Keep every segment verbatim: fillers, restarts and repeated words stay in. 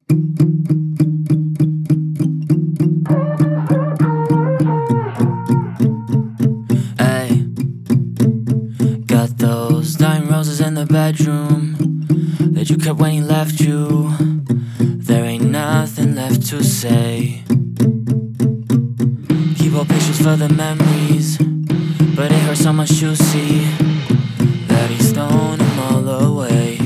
Ay, got those dying roses in the bedroom that you kept when he left you. There ain't nothing left to say. Keep all pictures for the memories, but it hurts so much to see that he's thrown them all away.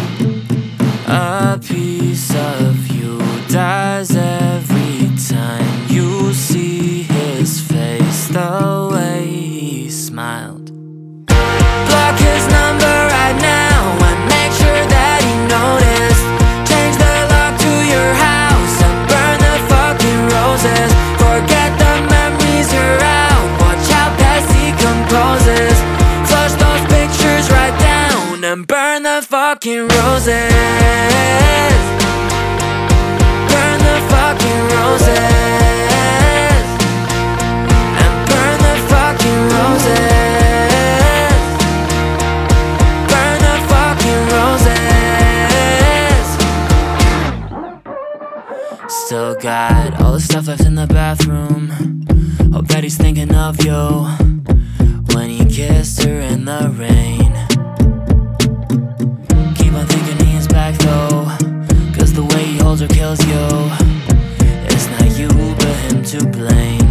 A piece of you dies every time you see his face, the way he smiled. Block his number right now and make sure that he noticed. Change the lock to your house and burn the fucking roses. Forget the memories, you're out, watch how fast he composes. Flush those pictures right down and burn the fucking roses. Burn the fucking roses. And burn the fucking roses. Burn the fucking roses. Still got all the stuff left in the bathroom. Hope that he's thinking of you when he kissed her in the rain. Keep on thinking he is back though, cause the way he holds her kills you. It's not you but him to blame.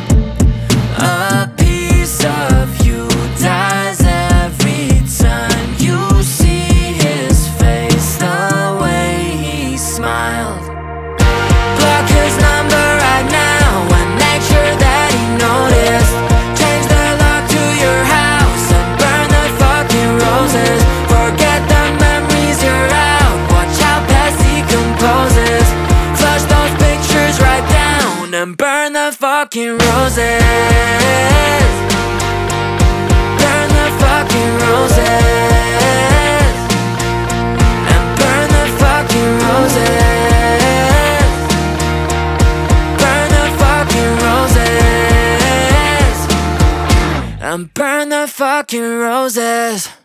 A piece of you dies every time you see his face, the way he smiled. Block his number right now and make sure that he noticed. Change the lock to your house and burn the fucking roses. Forget the memories, you're out, watch how fast he composes. Flush those pictures right down and burn the fucking roses. Burn the fucking roses. And burn the fucking roses. Burn the fucking roses. And burn the fucking roses.